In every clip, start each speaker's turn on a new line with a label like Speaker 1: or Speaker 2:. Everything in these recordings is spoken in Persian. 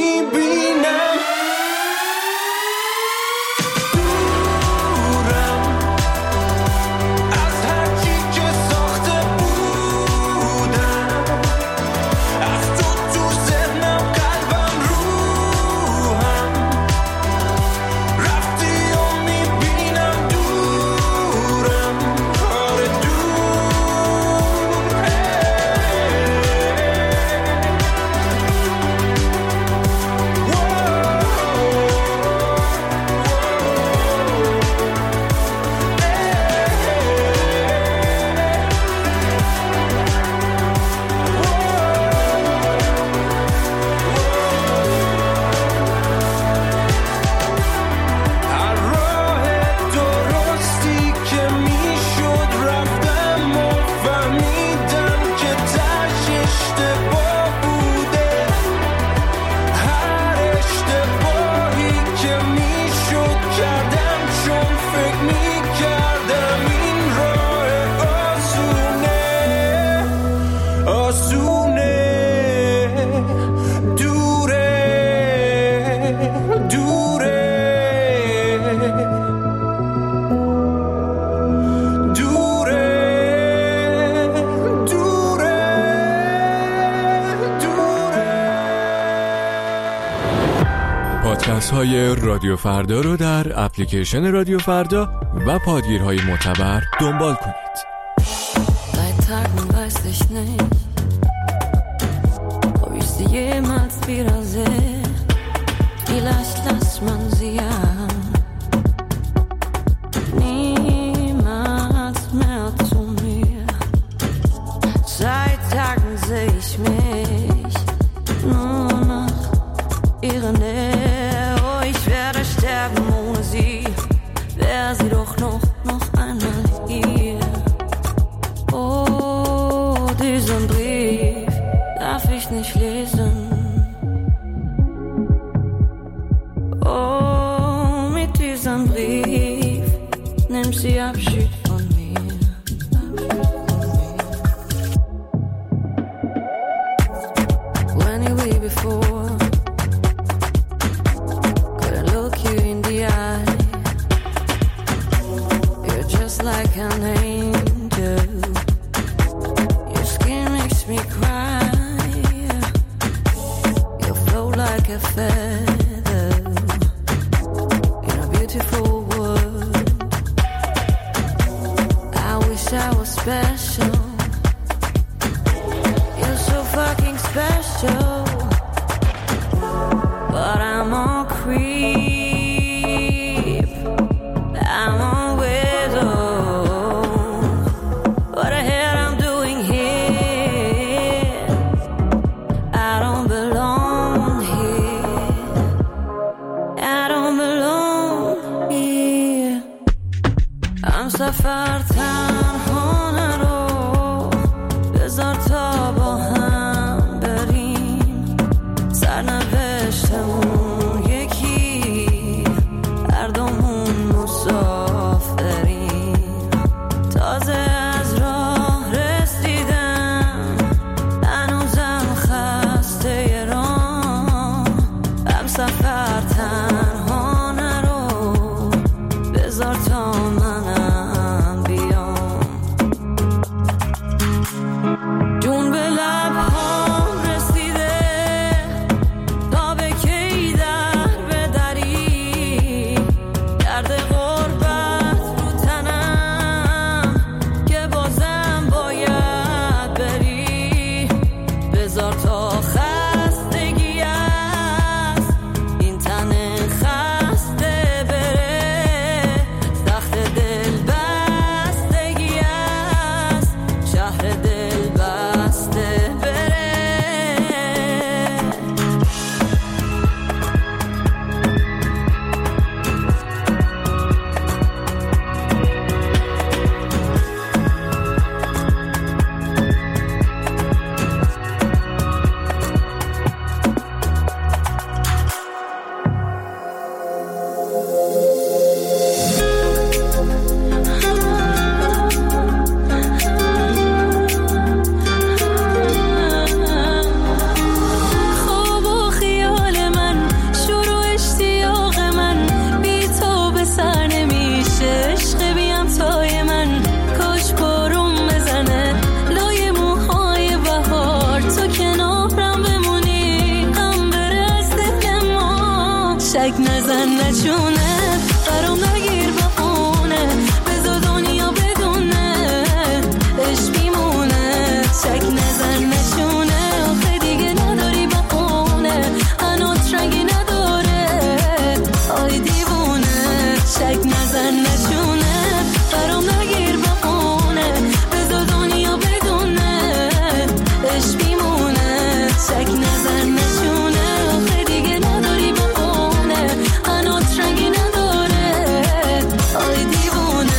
Speaker 1: میبینم
Speaker 2: پادکست های رادیو فردا رو در اپلیکیشن رادیو فردا و پادگیرهای معتبر دنبال کنید.
Speaker 3: Seit Tagen weiß ich nicht, ob ich sie jemals wiedersehe. Vielleicht lässt man sie ja niemals mehr zu mir. Seit Tagen sehe ich mich nur nach ihrer Nähe. Oh, ich werde sterben ohne sie. Wäre sie doch noch einmal hier. Oh, diesen Brief darf ich nicht lesen. Oh, mit diesem Brief nimmt sie Abschied von mir. When you were before, couldn't look you in the eye. You're just like an angel. Your skin makes me cry. You float like a feather in a beautiful world. I wish I was special. You're so fucking special. But I'm a creep. I'm a widow. What the hell I'm doing here? I don't belong here. I don't belong here. I'm سفر تنها نرو. بذار تا با هم بریم. سرنوشتمون یکی. هر دومون مسافریم. تازه از راه رسیدم. هنوزم خسته راه. هم سفر تنها نرو. بذار تا منم بیام. جون به لبهام رسیده. تا به کی در بدری. درد غربت رو تنم. که بازم باید بری. بذار تا خستگی است. این تن شک نزن نچونه برام نگیر بخونه بذار دنیا بدونه عشق میمونه شک نزن نچونه آخه دیگه نداری بخونه هنوز رنگی نداره آی دیوونه شک نزن نچونه برام نگیر بخونه بذار دنیا بدونه عشق میمونه شک نزن نچونه آخه دیگه نداری بخونه هنوز رنگی نداره آی دیوونه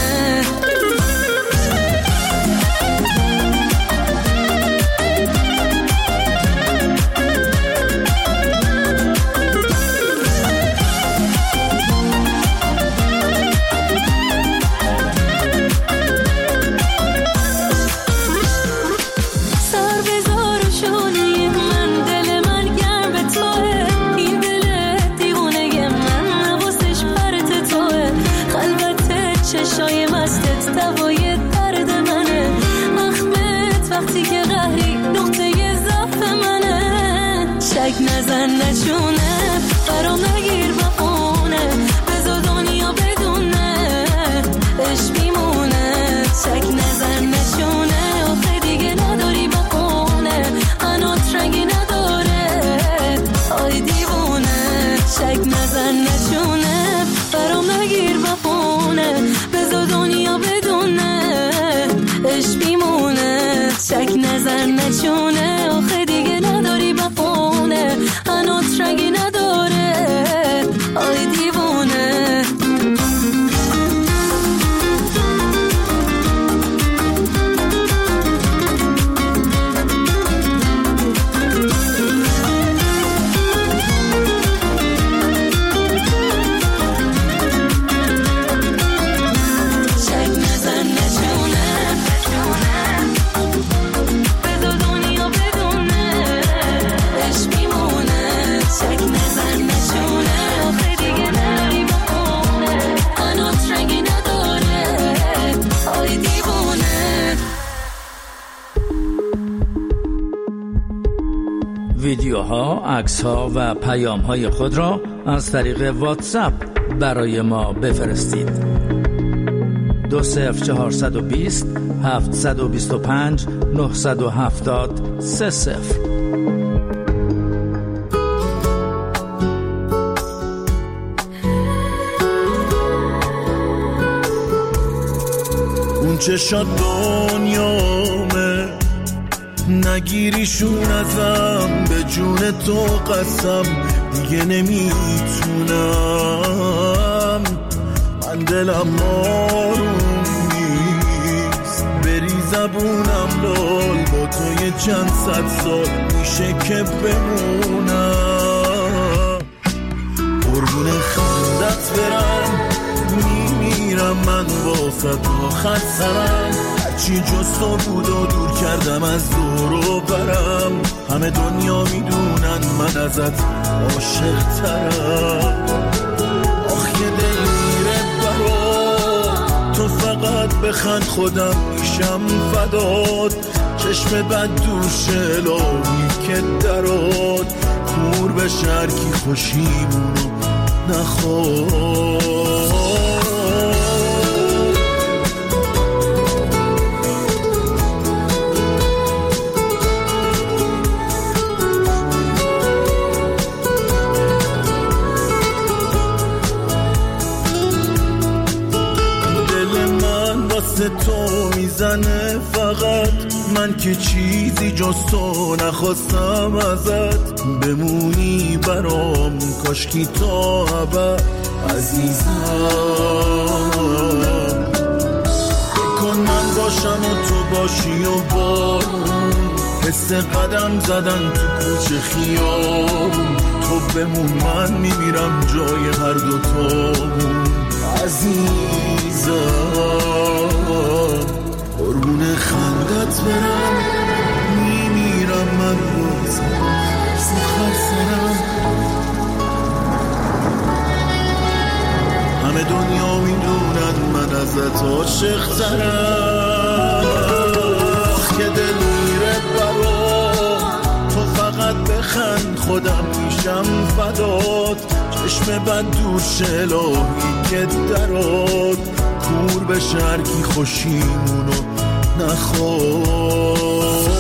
Speaker 3: چشای مستت دوای درد منه مخمت وقتی که قهری نقطه ضعف منه شک نزن نچونه برام نگیر بخونه بذار دنیا بدونه عشق میمونه شک نزن نچونه آخه دیگه نداری بخونه هنوز رنگی نداره آی دیوونه شک نزن نچونه برام نگیر بخونه بذار دنیا بدونه عشق میمونه شک نزن نچونه آخه دیگه نداری بخونه هنوز رنگی نداره آی دیوونه
Speaker 1: ویدیوها، عکس‌ها و پیام‌های خود را از طریق واتساپ برای ما بفرستید. 20420 725 970 30.
Speaker 4: اون چشات دنیامه نگیریشون ازم به جون تو قسم دیگه نمیتونم من دلم آروم نیست بری زبونم لال با تو یه چند صد سال میشه که بمونم قربون خندت برم میمیرم من واسه آخر سرم هرچی جز تو بود و دور کردم از دور و برم همه دنیا میدونن من ازت عاشق ترم آخ یه دل میره برات تو فقط بخند خودم میشم فدات چشم بد دوشه لاوی که درات کور به شرکی خوشیمونو نخواد تو میزنه فقط من که چیزی جز تو نخواستم ازت بمونی برام کاشکی تا ابد عزیزم بکن من باشم و تو باشی و بارون حس قدم زدن تو کوچه خیابون تو بمون من میمیرم جای هر دوتامون عزیزم قربون خندت برم میمیرم من روز سخر سرم همه دنیا میدونن من ازت عاشق ترم که دل میره برام تو فقط بخند خودم میشم فدات چشم بد دور شلوهی که درات کور به شرکی خوشیمونو نخواه.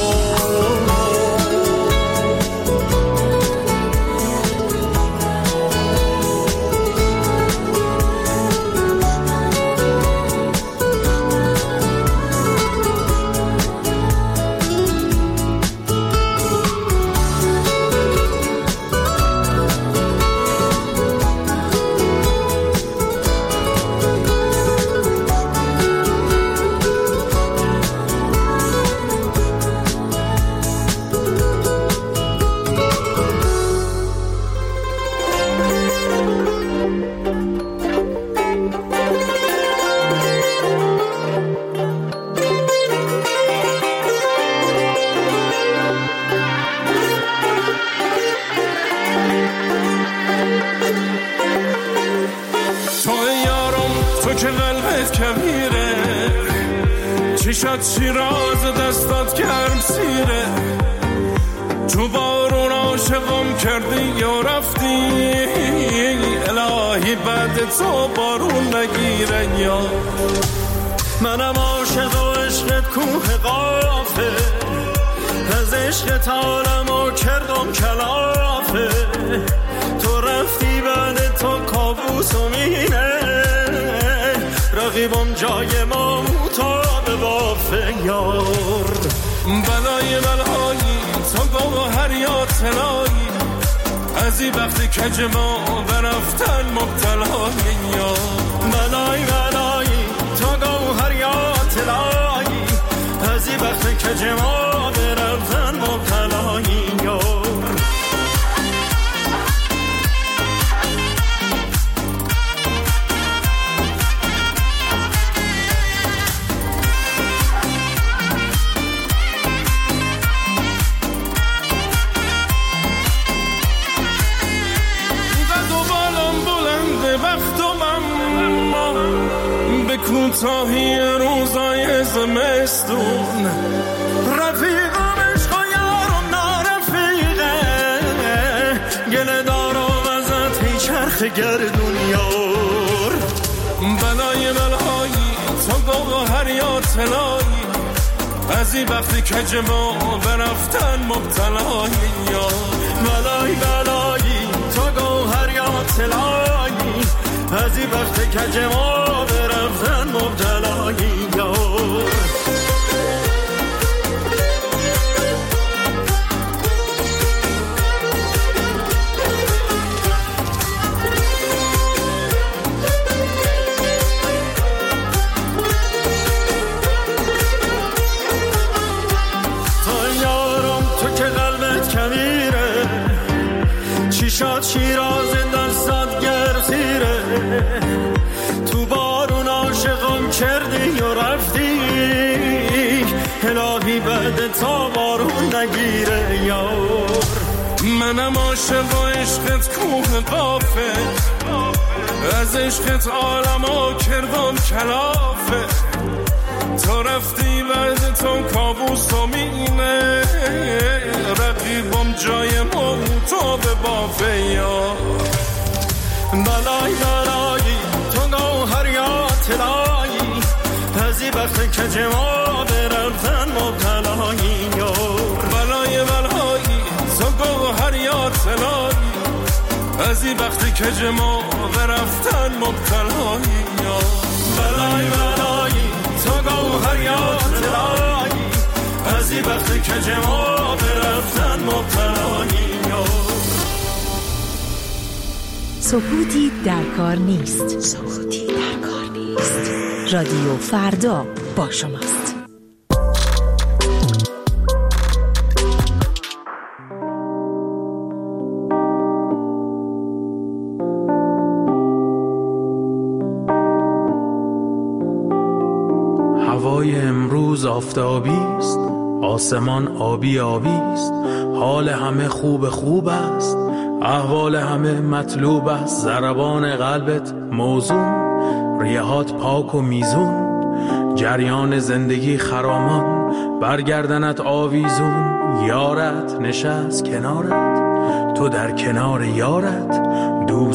Speaker 5: شیراز دستات گرم سیره، تو بارون عاشقم کردی یا رفتی، الهی بعد تو بارون نگیره. یا منم عاشق و عشقت کوه قافه، از عشقت عالمو کردم کلافه، تو رفتی بعد تو کابوس و مینه، رقیبم جای ما تو به بافه. یار بلای بلایی تو گوهر یا طلایی، از این وقتی کج ما برفتن مبتلایی. یار بلای بلایی تو گوهر یا طلایی، از این وقتی کج ما برفتن مبتلایی. یار کوتاهی روزای زمستون، رفیقم عشق و یارم نارفیقه، گله دارم ازت هی چرخ گردون. یار بلای بلایی تو گوهر یا طلایی، از این وقتی کج ما برفتن مبتلایی. یار بلای بلایی تو گوهر یا طلایی، از این وقتی کج ما برفتن مبتلایی. یار تو یارم تو که قلبت کمیره، چی شد شیراز دستات گرسیره، تو بارون عاشقم کردی و رفتی، الهی بعد تا بارون نگیره. یار منم عاشق و عشقت کوه قافه، از عشقت عالمو کردم کلافه، تو رفتی بعد تو کابوس و مینه، رقیبم جای ما تو به بافه. یار بلای بلایی تو گوهر یا طلایی، از این وقت کج ما برفتن مبتلایی. یار بلای بلایی تو گوهر یا طلایی، از این وقت کج ما برفتن مبتلایی. یار بلای بلایی تو گوهر یا طلایی، از این وقت کج ما برفتن مبتلایی.
Speaker 6: سکوتی در کار نیست. سکوتی در کار نیست. رادیو فردا با شماست.
Speaker 7: هوای امروز آفتابی است، آسمان آبی آبی است، حال همه خوب خوب است، احوال همه مطلوب است، ضربان قلبت موزون، ریهات پاک و میزون، جریان زندگی خرامان، برگردنت آویزون، یارت نشست کنارت، تو در کنار یارت، دوست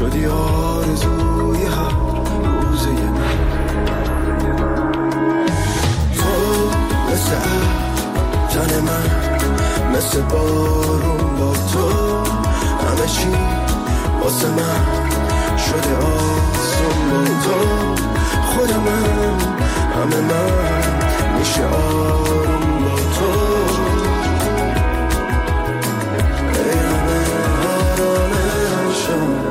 Speaker 8: شدی آرزوی هر روزه من. تو مثل تن من، مثل بارون با تو، همه چی واسه من شده آسون با تو. خود من، همه من میشه آروم با تو. ای همه آرامشم،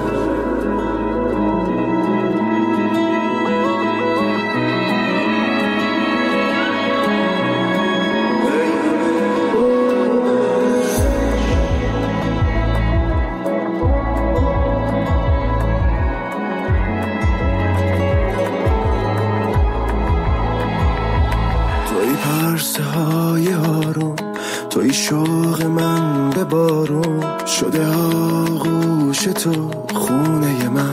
Speaker 8: های آروم، توی شوق من به بارون شده آغوش تو خونه من.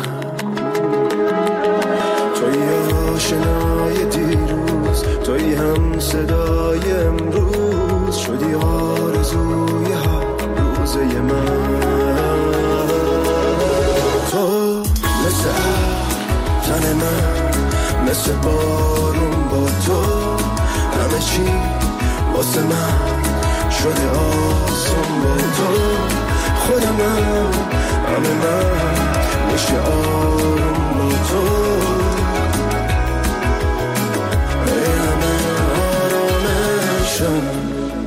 Speaker 8: توی آشنای دیروز، توی هم صدای امروز شدی آرزوی هر روزه من. تو مثل تن من، مثل بارون با تو، همه چی واسه من شده آسون با تو. خود من، همه من میشه آروم با تو. ای همه آرامشم،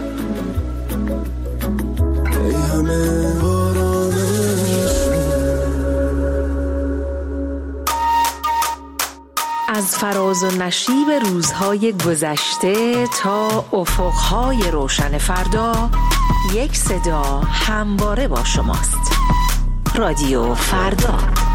Speaker 8: ای همه
Speaker 6: از فراز و نشیب روزهای گذشته تا افقهای روشن فردا، یک صدا همواره با شماست. رادیو فردا.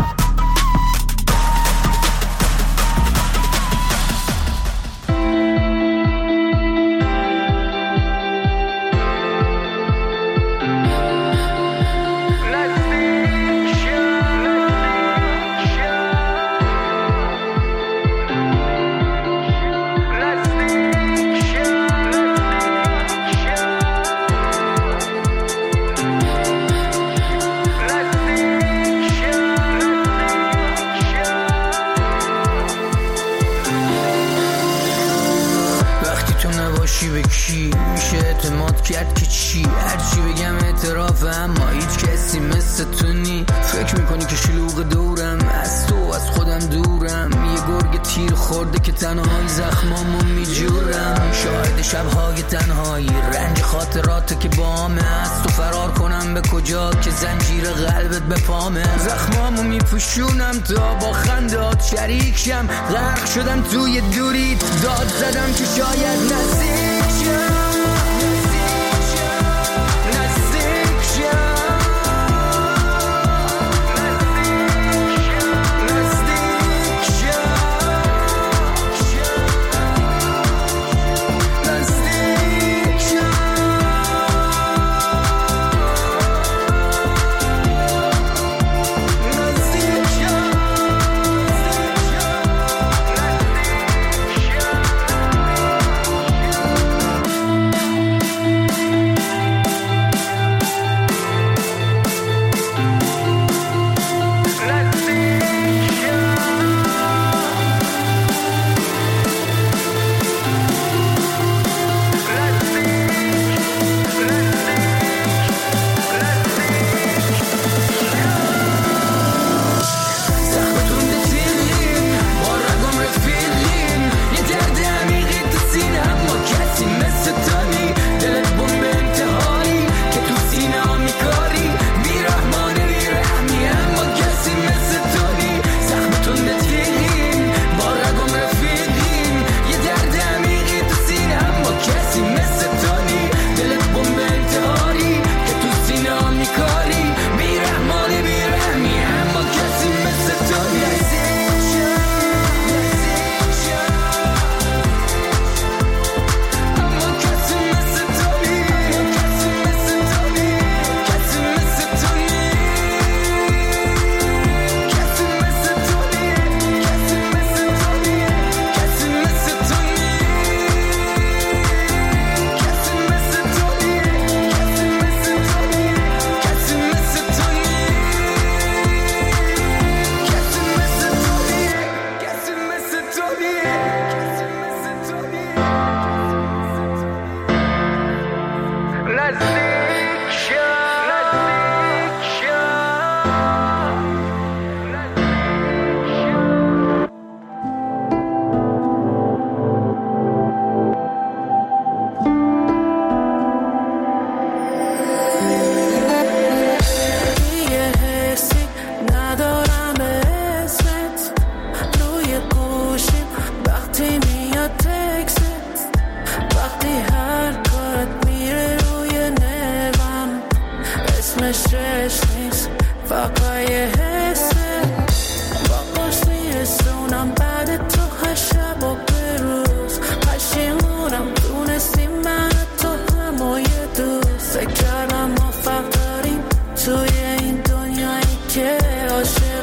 Speaker 9: کرد که چی هرچی بگم اعترافم، اما هیچ کسی مثل تو نی. فکر میکنی که شلوغ دورم، از تو از خودم دورم. یه گرگ تیر خورده که تنهایی زخمامو میجورم. شاهد شبهای تنهایی، رنج خاطرات که بامه. از تو فرار کنم به کجا که زنجیر قلبت به پامه. زخمامو میپوشونم تا با خندات شریک شم. غرق شدم توی دوریت، داد زدم که شاید نزدیک شم.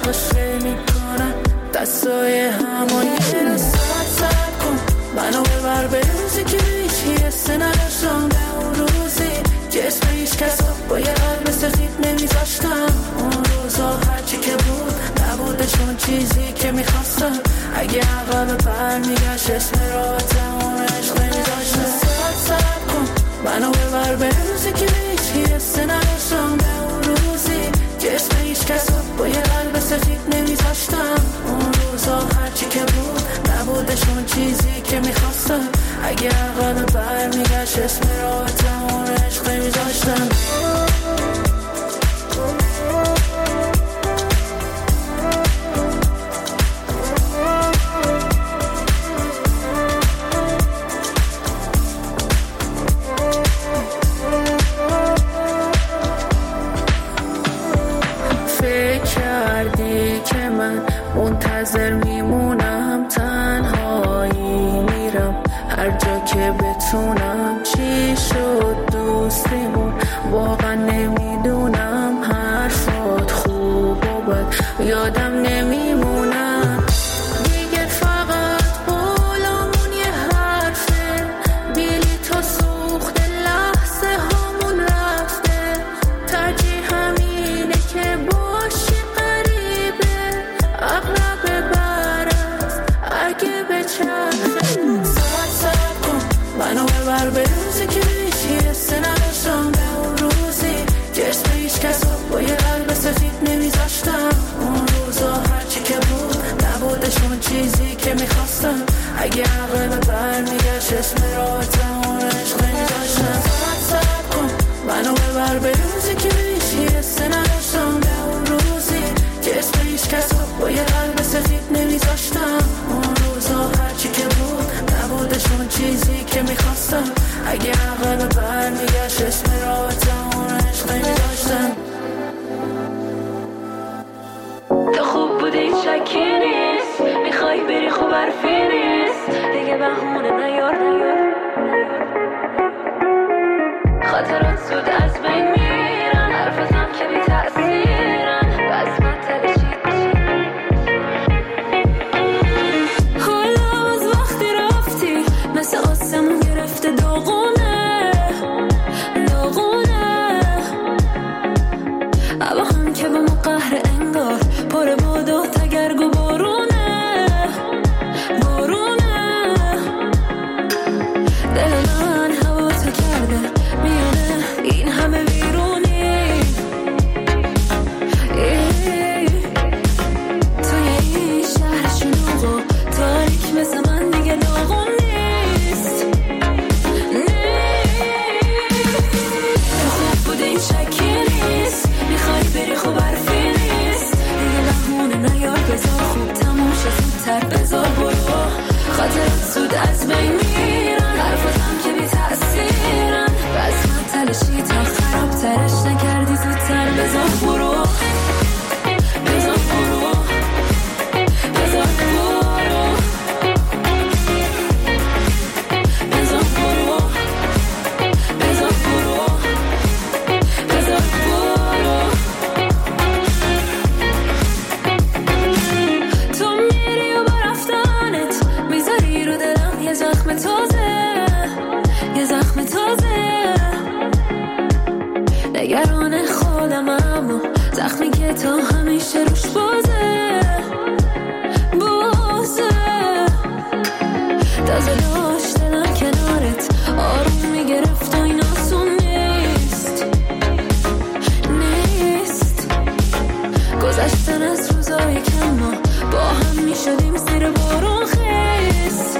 Speaker 10: قشقه میکنم دستای همون یه رسات سب کن منو ببر به روزی که هیچی حسه نداشتم به اون روزی که اسم هیچ کسا با یه قلب سفید نمیذاشتم اون روزا هرچی که بود نبوده چون چیزی که میخواستم اگه عقب برمیگشت اسم راحتم اون عشق نمیذاشتم ساعت سب کن منو ببر به روزی که هیچی حسه نداشتم به اون روزی که اسم هیچ کسا با یه قلب سفید نمیذاشتم اون روزا هرچی که بود نبوده چون چیزی که میخواستم اگه عقب برمیگشت اسم راحتم اون عشق نمیذاشتم منتظر میمونم تنهایی میرم هر جا که بتونم چی شد دوستیمون واقعا نمیدونم حرفات خوب و بد یادم نمیمونم دیگه فقط قولمون یه حرفه بیلی تا سوخت لحظه هامون رفته ترجیح همینه که باشی اغلب برست اگه به چرخه ساعت سب کن منو ببر به روزی که هیچی حسه نداشتم به اون روزی که اسم هیچ کسا با یه قلب سفید نمیذاشتم اون روزا هرچی که بود نبوده چون چیزی که میخواستم اگه عقل برمیگشت اسم راحتم اون عشق نمیذاشتم ساعت سب کن منو ببر به روزی که هیچی حسه نداشتم به اون روزی که اسم هیچ کسا با یه قلب سفید نمیذاشتم اون روزا هرچی که بود نبوده چون چیزی که میخواستم اگه عقل برمیگشت اسم راحتم اون عشق نمیذاشتم
Speaker 3: تو خوب بودی شکی نیست میخوای بری خوب حرفی نیست دیگه بهونه نیار خاطرات زود از بین میرن حرفتم که بی تأثیرن بس من تلشید حالا از وقتی رفتی مثل آسمون گرفته داغونه اما هم که به ما قهر انگار پر باد و تگرگ و بارونه دل من هوا تو کرده میونه این همه ویرونی توی این شهر شلوغ و تاریک مثل من دیگه داغون نیست تو خوب بوده این شکی نیست میخوای بری خوب حرفی نیست دیگه بهونه نیار بذار خوب تموم شه زودتر بذار برو خاطرات زود از بین میرن حرفاتم که بی تأثیرن بس من تلشی تا خرابترش نکردی زودتر بذار برو بذار برو بذار برو بذار برو بذار برو بذار برو تو میری و با رفتنت میذاری رو دلم یه زخم تازه نگران خودم اما زخمی که تا همیشه روش بازه تازه داشت دلم کنارت آروم میگرفت و این آسون نیست گذشتن از روزای که ما با هم میشدیم زیر بارون خیس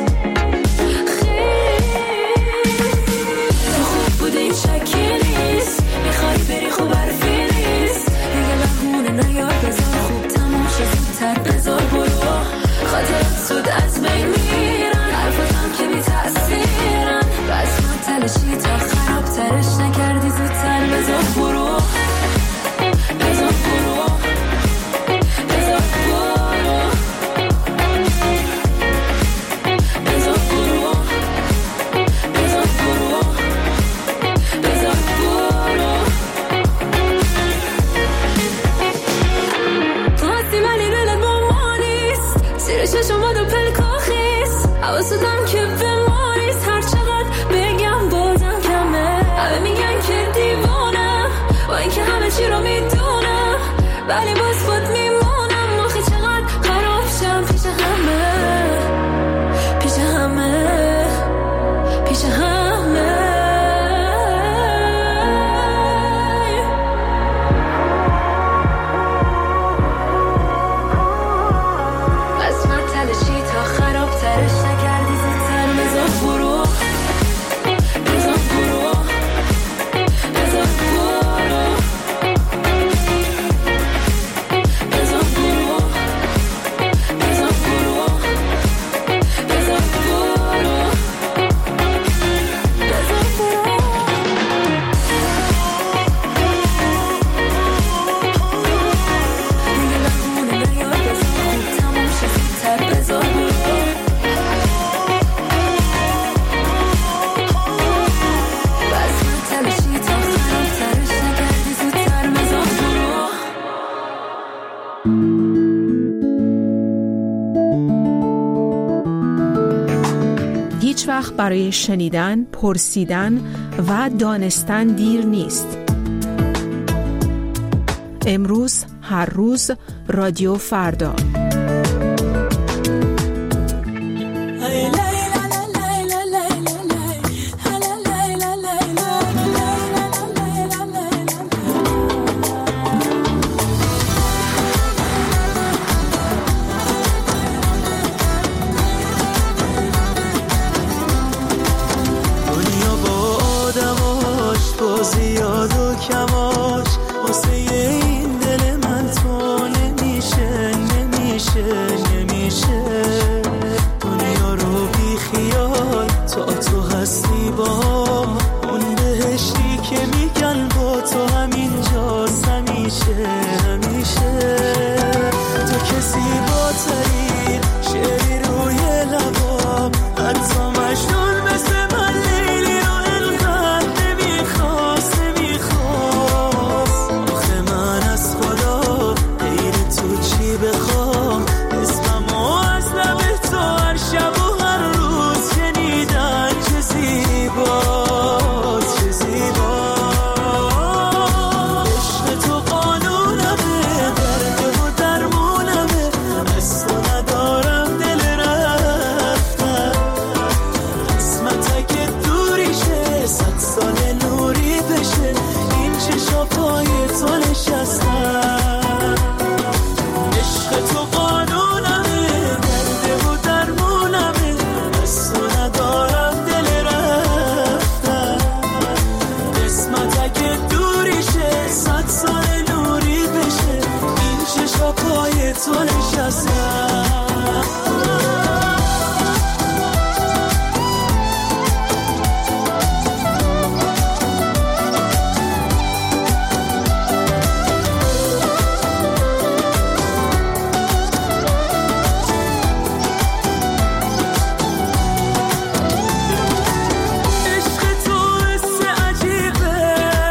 Speaker 3: تو خوب بوده این شکی نیست میخوای بری خوب حرفی نیست دیگه بهونه نیار بذار خوب تموم شه زودتر بذار برو خاطرات زود از بین میرن حرفاتم که بی تأثیرن بس من تلشی تا خرابترش نکردی زودتر بذار برو بذار برو بذار برو
Speaker 10: زیر چشمات و پلکاخیست حواستم که به ماریست هر چقدر بگم بازم کمه همه میگن که دیوانم با اینکه همه چی رو میدونم ولی باز خود میمونم آخه چقدر خراب شم پیش همه پیش همه پیش همه قسمت تلشی تا خراب ترش نکردی زودتر بذار برو بذار برو بذار برو بذار برو بذار برو بذار برو بذار برو دیگه نمونه نیاد بذار خوب تموم شه زودتر بذار برو قسمت تلشی تا خراب ترش نکردی زودتر بذار برو
Speaker 6: هیچ وقت برای شنیدن، پرسیدن و دانستن دیر نیست. امروز، هر روز، رادیو فردا.
Speaker 4: دنیا با آدماش با زیاد و کماش واسه این دل من تو نمیشه دنیا رو بی خیال تو هستی با اون بهشتی که میگن با تو همینجاست همیشه تو کسی زیباتری شعری روی لبام حتی مجنون مثل من لیلی رو انقدر نمیخواست آخه من از خدا غیر تو چی بخوام اسممو از لب تو هر شب و هر روز شنیدن چه زیباست عشق تو قانونمه درد و درمونمه از تو ندارم دل رفتن قسمت که دوری شه 100 سال نوری بشه این چشا پای تو نشستن عشق تو قانونمه درد و درمونمه از تو ندارم دل رفتن قسمت که دوری شه 100 سال نوری بشه این چشا پای تو نشستن عشق تو حس عجیبه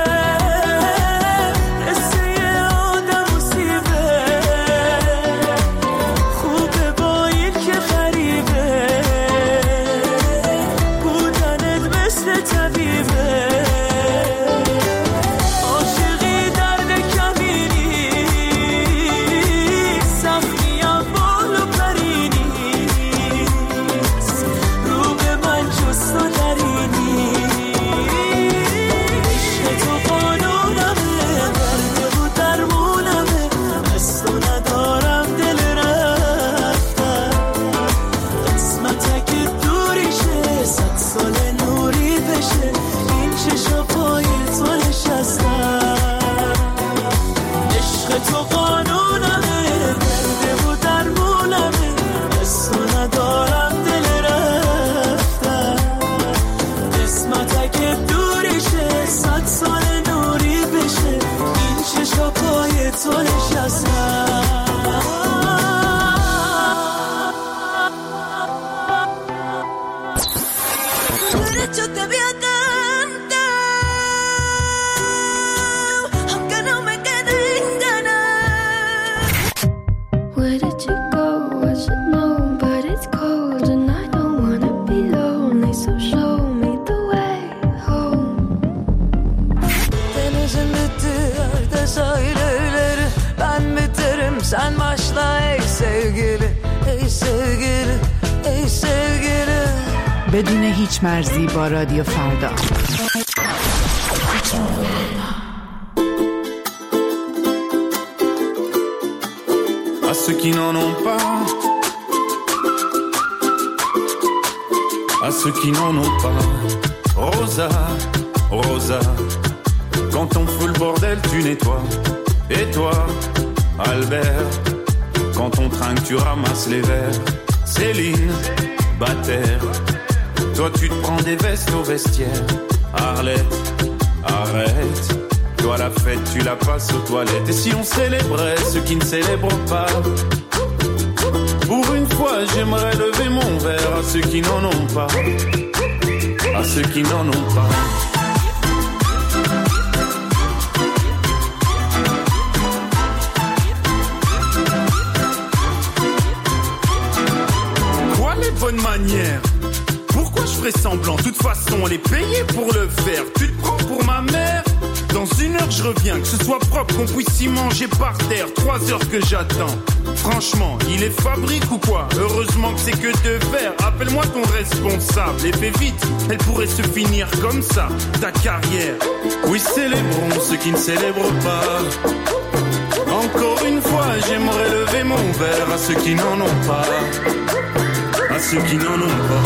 Speaker 4: حس یه آدم مصیبه خوبه با این که غریبه بودنت مثل طبیبه عاشقی درد کمینی سختیم بال و پرینی رو به من جست و درینی عشق تو قانونمه درد و درمونمه از تو ندارم دل رفتن قسمت که دوری شه 100 سال نوری بشه این چشا پای تو نشستن عشق تو قانونمه درد و درمونمه از تو ندارم دل رفتن قسمت که دوری شه 100 سال نوری بشه این چشا پای تو نشستن
Speaker 3: Yo te vi a cantar, aunque no me queden ganas. Where did you go? I should know.
Speaker 11: بدون هیچ مرزی با رادیو فردا.
Speaker 5: À ceux qui n'en ont pas, à ceux qui n'en ont pas. Rosa, Rosa, quand on fout le bordel, tu nettoies. Et toi, Albert, quand on trinque, tu ramasses les verres. Céline, Bataire, toi tu te prends des vestes au vestiaire. Arlette, arrête, toi la fête tu la passes aux toilettes. Et si on célébrait ceux qui ne célèbrent pas, pour une fois j'aimerais lever mon verre à ceux qui n'en ont pas, à ceux qui n'en ont pas. Quoi les bonnes manières? Pourquoi je ferais semblant? De toute façon on est payé pour le faire. Tu te prends pour ma mère? Dans une heure je reviens, que ce soit propre, qu'on puisse y manger par terre. 3 heures que j'attends. Franchement, il est fabrique ou quoi? Heureusement que c'est que de verre. Appelle-moi ton responsable et fais vite, elle pourrait se finir comme ça, ta carrière. Oui, célébrons ceux qui ne célèbrent pas. Encore une fois, j'aimerais lever mon verre à ceux qui n'en ont pas, à ceux qui n'en ont pas.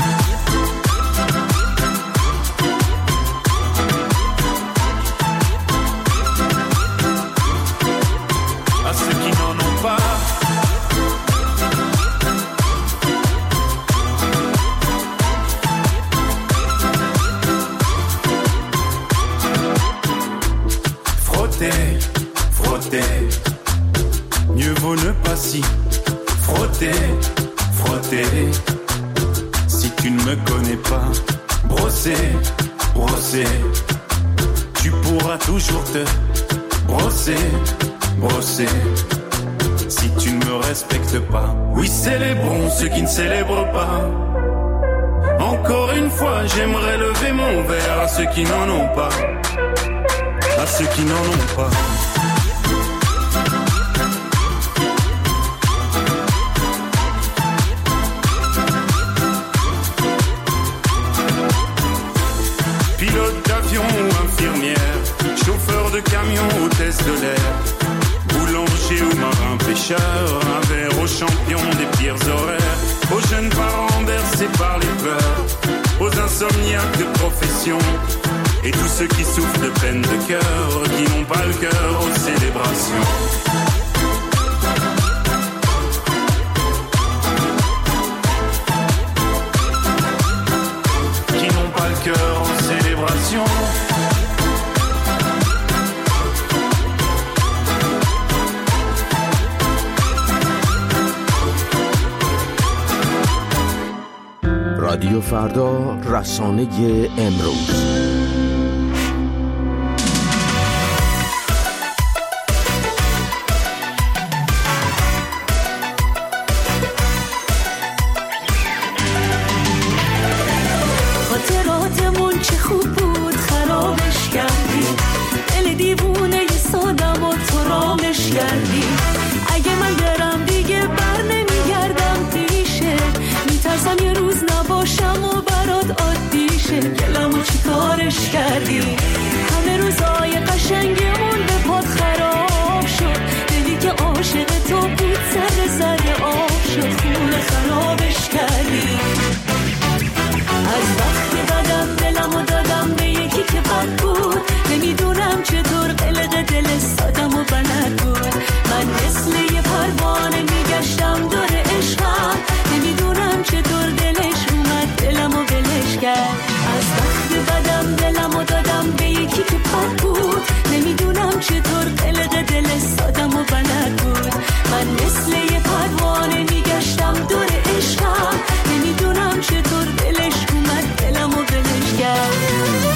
Speaker 5: Frotter, mieux vaut ne pas s'y frotter, frotter. Si tu ne me connais pas, brosser, brosser. Tu pourras toujours te brosser, brosser. Si tu ne me respectes pas, oui célébrons ceux qui ne célèbrent pas. Encore une fois, j'aimerais lever mon verre à ceux qui n'en ont pas, à ceux qui n'en ont pas. Pilote d'avion ou infirmière, chauffeur de camion, hôtesse de l'air, boulanger ou marin pêcheur, un verre aux champions des pires horaires, aux jeunes parents bercés par les pleurs, aux insomniaques de profession, et tous ceux qui souffrent de peine de cœur, qui n'ont pas le cœur aux célébrations. Qui n'ont pas le cœur aux célébrations.
Speaker 12: رادیو فردا، رسانه امروز.
Speaker 10: خاطراتمون چه خوب بود خرابش کردی، دل دیوونه ی سادم و تو رامش کردی. اگه من برم دیگه بر نمیگردم پیشه، میترسم یه روز نباشم و برات عادیشه. گلمو چی کارش کردی؟ همه روزای قشنگمون به پاد خراب شد، دلی که عاشق تو بود سر آب شد، خونه خرابش کردی. از وقتی بدم دلمو دادم به یکی که بد بود، نمیدونم چطور قلق دل سادم و بلد بود. من مثل یه پروانه میگشتم دور عشقم، نمیدونم چطور دلش اومد دلمو بلش کرد. از وقتی بدم دلمو دادم به یکی که بد بود، نمیدونم چطور قلق دل سادم و بلد بود. من مثل یه پروانه میگشتم دور عشقم، نمیدونم چطور دلش اومد دلمو بلش کرد.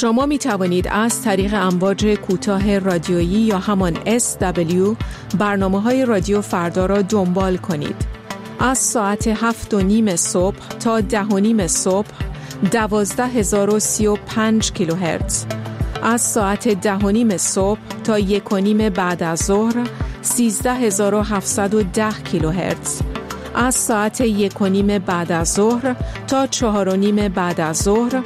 Speaker 13: شما می توانید از طریق امواج کوتاه رادیویی یا همان SW برنامه‌های رادیو فردا را دنبال کنید. از ساعت 7:30 صبح تا 10:30 صبح 12035 کیلوهرتز. از ساعت 10:30 صبح تا 1:30 بعد از ظهر 13710 کیلوهرتز. از ساعت 1:30 بعد از ظهر تا 4:30 بعد از ظهر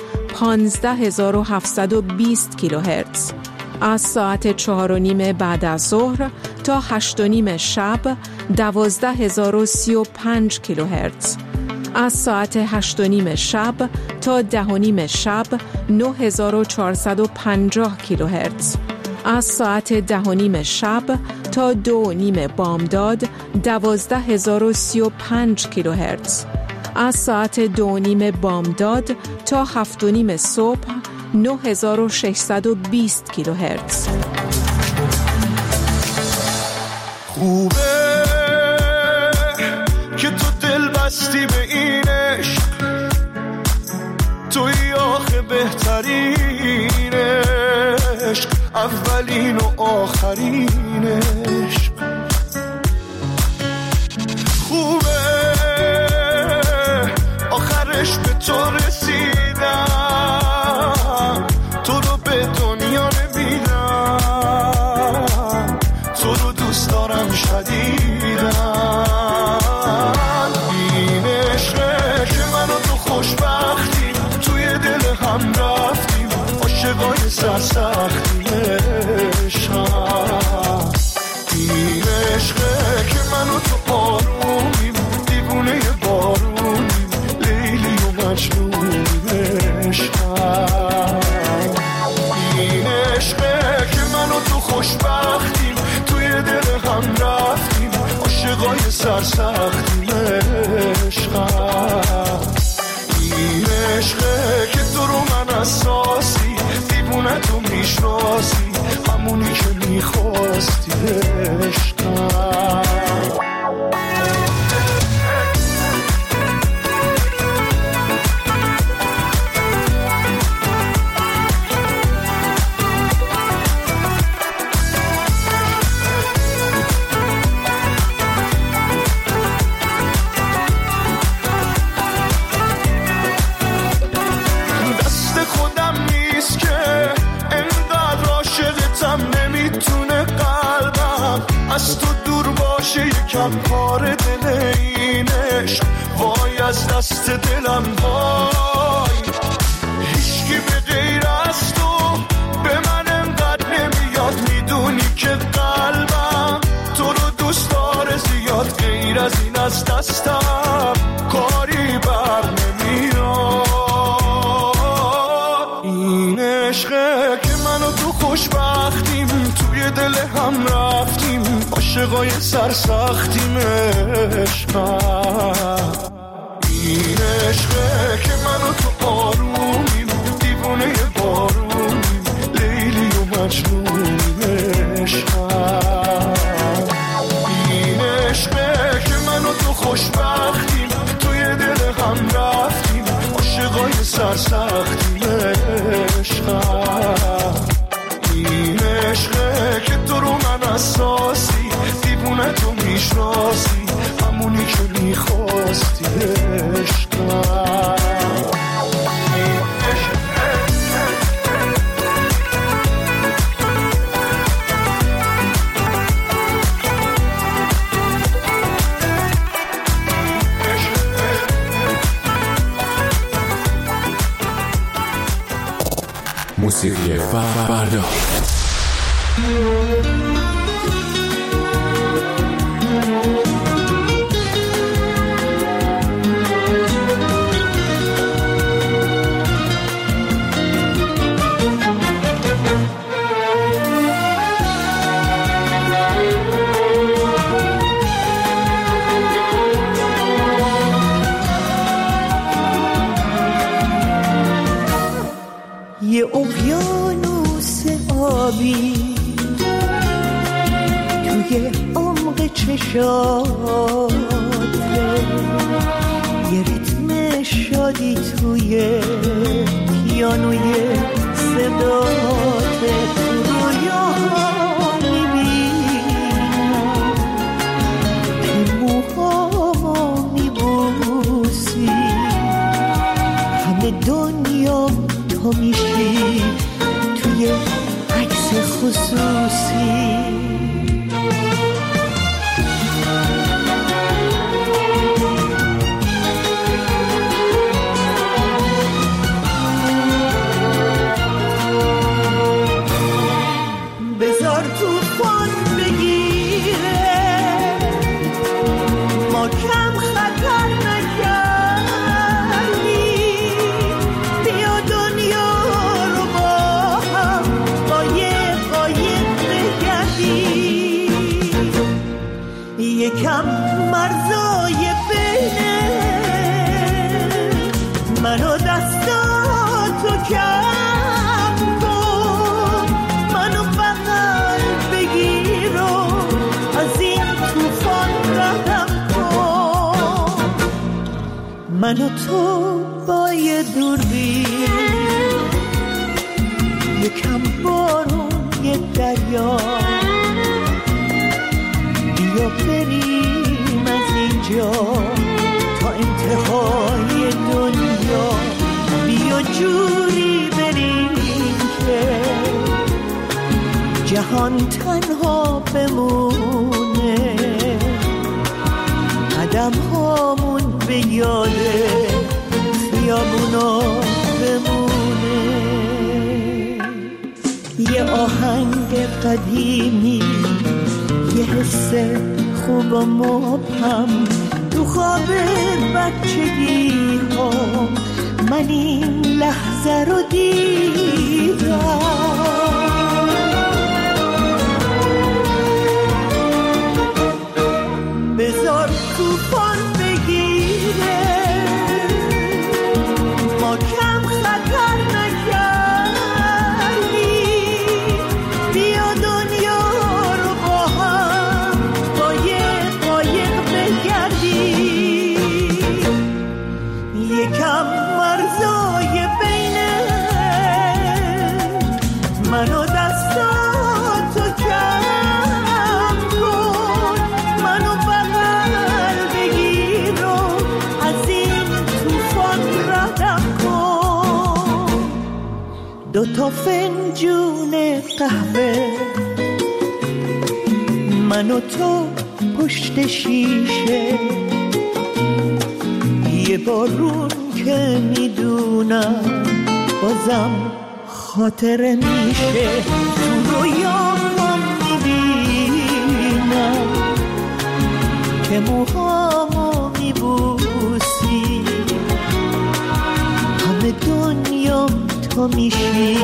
Speaker 13: 15720 کیلوهرتز. از ساعت 4:30 بعد از ظهر تا 8:30 شب 12035 کیلوهرتز. از ساعت 8:30 شب تا 10:30 شب 9450 کیلوهرتز. از ساعت 10:30 شب تا 2:30 بامداد 12035 کیلوهرتز. از ساعت 2:30 بامداد تا 7:30 صبح 9620 کیلوهرتز.
Speaker 4: خوبه که تو دل بستی به این عشق، توی آخه بهترین عشق، اولین و آخرین عشق. خوبه آخرش به تو رسیدم، تو رو به دنیا نمیدم، تو رو دوست دارم شدیدم. این عشقه که من و تو خوشبختیم، توی دل هم رفتیم، عاشقای سرسختیم عشقم. این عشقه که من و تو آرومیم، دیوونه بارونیم، لیلی و مجنونیم عشقم. این عشقه که من و تو خوشبختیم، توی دل هم رفتیم، عاشقای سرسختیم عشقم. این عشقه که تو رو من اساسی، دیوونه تو میشناسی، همونی که میخواستی عشقم. از تو دور باشه یکم کار دل این عشق، وای از دست دلم وای. هیچکی به غیر از تو به من انقدر نمیاد، میدونی که قلبم تو رو دوست داره زیاد، غیر از این از دستم کاری بر نمیاد. این عشقه که من و تو خوشبختیم، توی دل هم رفتیم، عاشقای سرسختیم عشقم. این عشقه که من و تو آرومیم، دیوونه بارونیم، لیلی و مجنونیم عشقم. این عشقه که من و تو خوشبختیم، توی دل هم رفتیم، عاشقای سرسختیم عشقم. این عشقه که تو رو من اساسی، دیوونه تو میشناسی، همونی که میخواستی عشقم.
Speaker 2: موسیقی فردا.
Speaker 14: یه اقیانوس آبی توی عمق چشاته، یه ریتم شادی توی پیانوی صدات رویاها میبینم که موهامو میبوسی همه دنیا تو میشی توی عکس خصوصی یکم مرزای بینه منو دستاتو کم کن منو بغل بگیر و از این توفان ردم کن منو تو با یه دوربین یکم بارون یه دریا بیا بریم از اینجا تا انتهای دنیا بیا جوری بریم که جهان تنها بمونه قدم هامون به یاده خیابونا بمونه یه آهنگ قدیمی یه حس خوب و مبهم تو خواب بچگی ها من این لحظه رو دیدم بذار توفان بگیره ما کم خطر نکردیم بیا دنیا رو با هم قایق بگردیم یکم مرزای بینه منو دستاتو کم کن منو بغل بگیر و از این توفان ردم کن دوتا فنجون قهوه من و تو پشت شیشه یه بارون که میدونم بازم خاطره میشه تو رویام میبینم که موهامو میبوسی همه دنیا تو میشی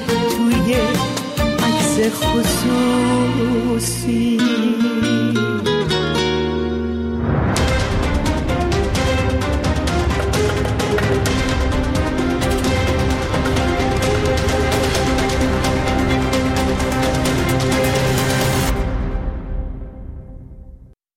Speaker 14: توی عکس خصوصی